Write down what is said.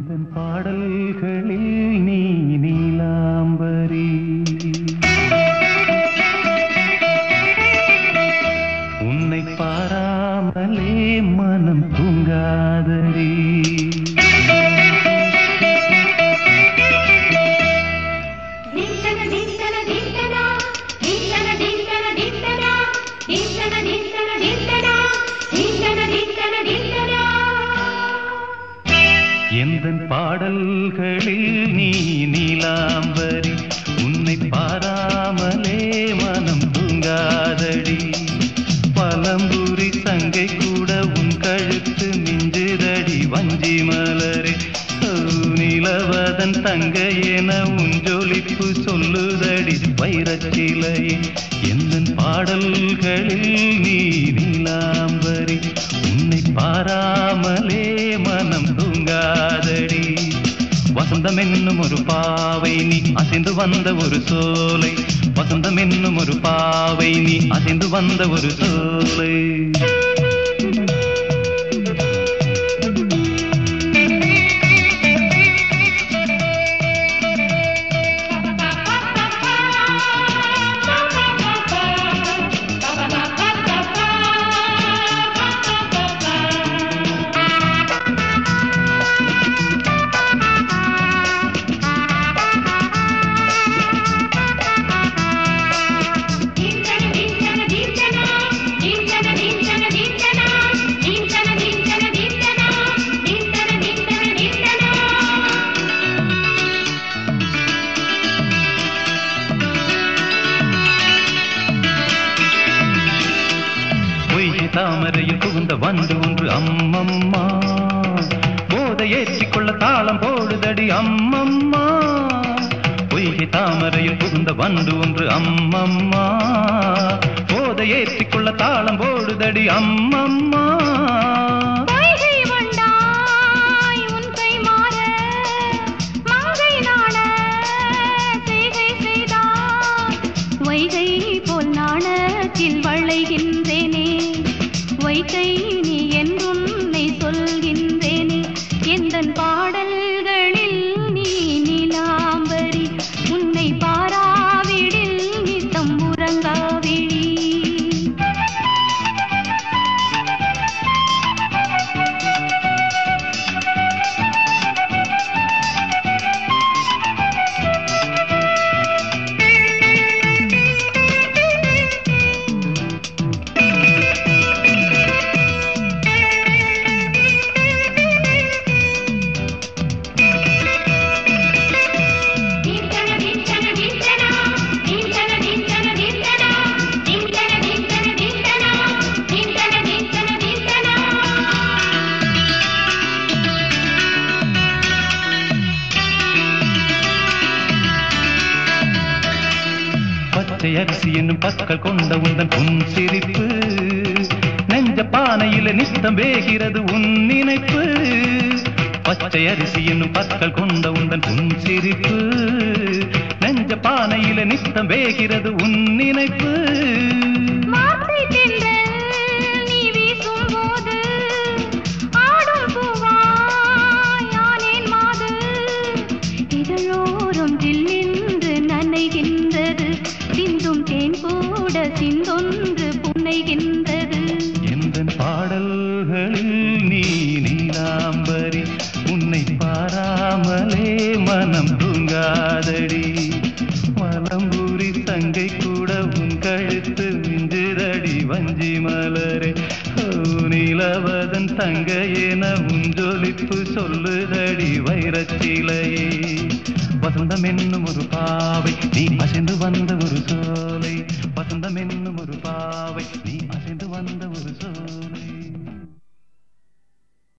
எந்தன் பாடல்களில் நீ நீலாம்பரி உன்னை பாராமலே மனம் தூங்காதடி எந்தன் பாடல்களில் நீ நீலாம்பரி உன்னை பாராமலே மனம் தூங்காதடி பழம்புரி தங்கை கூட உன் கழுத்து மிஞ்சுதடி வஞ்சி மலரே நிலவதன் தங்கை என உன் ஜொலிப்பு சொல்லுதடி வைரச்சிலையே எந்தன் பாடல்களில் நீ நீலாம்பரி உன்னை பாராமலே மனம் தூங்காதடி வசந்தம் என்னும் ஒரு பாவை நீ அசைந்து வந்த ஒரு சோலை வசந்தம் என்னும் ஒரு பாவை நீ அசைந்து வந்த ஒரு சோலை தாமரையில் புகுந்த வந்து ஒன்று அம்மம்மா போதை ஏற்றிக்கொள்ள தாளம் போடுதடி அம்மம்மா பொய்கை தாமரையில் புகுந்த வந்து ஒன்று அம்மம்மா போதை ஏற்றிக்கொள்ள தாளம் போடுதடி அம்மம்மா வளைகின்றேனே வைகை நீ என்றுன்னை சொல்கின்றேனே எந்தன் பாடல்களில் நீ நீலாம்பரி உன்னை பாராவிடில் நித்தம் உறங்காவிழி பச்சை அரிசி என்னும் பற்கள் கொண்ட உந்தன் உன் சிரிப்பு நெஞ்ச பானையில நித்தம் வேகிறது உன் நினைப்பு பச்சை அரிசி என்னும் பற்கள் கொண்ட உந்தன் உன் சிரிப்பு நெஞ்ச பானையில நித்தம் வேகிறது உன் நினைப்பு சிந்தொன்று புன்னைகின்றது எந்தன் பாடல்களில் நீ நீலாம்பரி உன்னை பாராமலே மனம் தூங்காதடி மலம்பூரி தங்கை கூட உன் கழுத்து மிஞ்சுதடி வஞ்சி மலரே நிலவதன் தங்கை என உன் ஜொலிப்பு சொல்லுதடி வைரச்சிலையே வசந்தம் என்னும் ஒரு பாவை நீ அசைந்து வந்த ஒரு